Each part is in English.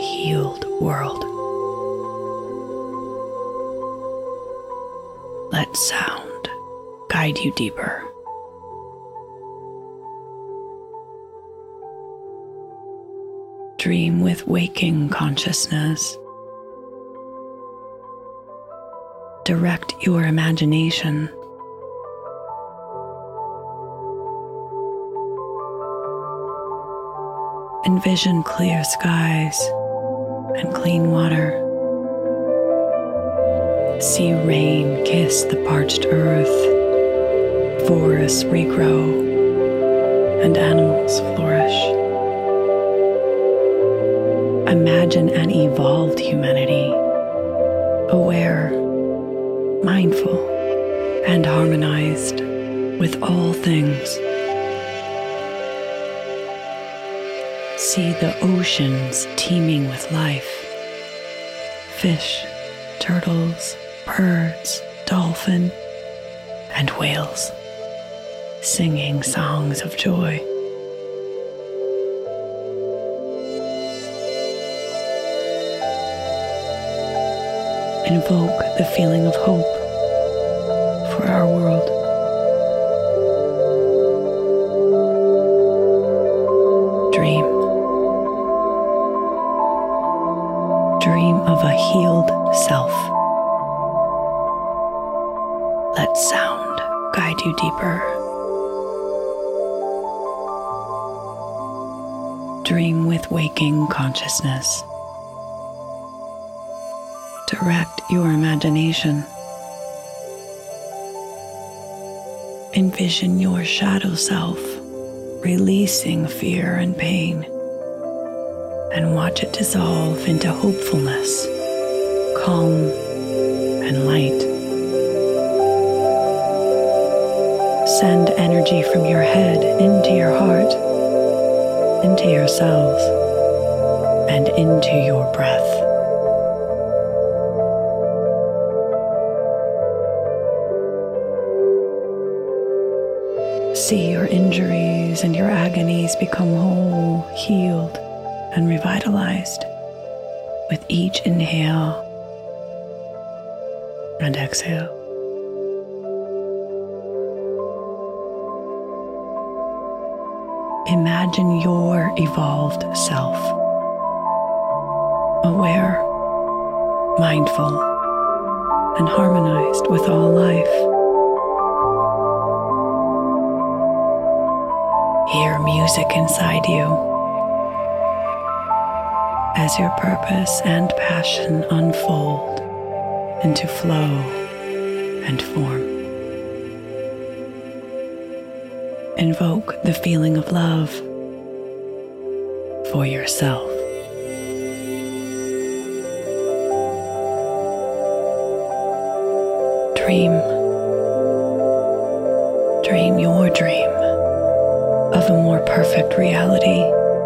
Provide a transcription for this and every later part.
healed world. Let sound guide you deeper. Dream with waking consciousness. Direct your imagination. Envision clear skies and clean water. See rain kiss the parched earth, forests regrow, and animals flourish. Imagine an evolved humanity, aware, mindful, and harmonized with all things. See the oceans teeming with life. Fish, turtles, birds, dolphin, and whales singing songs of joy. Invoke the feeling of hope for our world. Dream. Dream of a healed self. Let sound guide you deeper. Dream with waking consciousness. Direct your imagination. Envision your shadow self releasing fear and pain, and watch it dissolve into hopefulness, calm, and light. Send energy from your head into your heart, into your cells, and into your breath. See your injuries and your agonies become whole, healed, and revitalized with each inhale and exhale. Imagine your evolved self, aware, mindful, and harmonized with all life. Hear music inside you as your purpose and passion unfold into flow and form. Invoke the feeling of love for yourself. Dream. Dream your dream of a more perfect reality.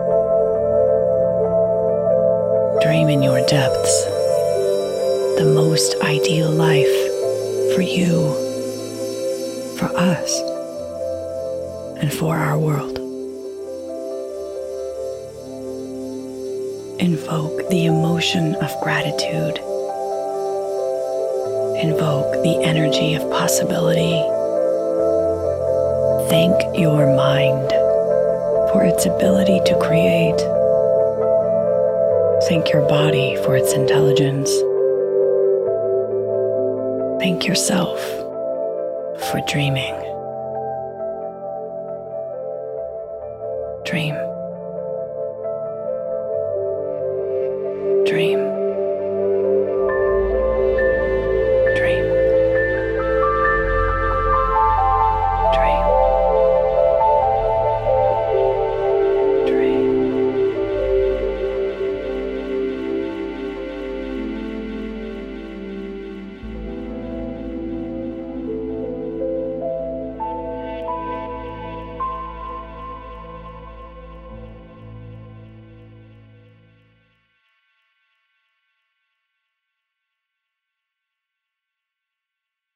Dream in your depths the most ideal life for you, for us, and for our world. Invoke the emotion of gratitude. Invoke the energy of possibility. Thank your mind for its ability to create. Thank your body for its intelligence. Thank yourself for dreaming. Dream. Dream.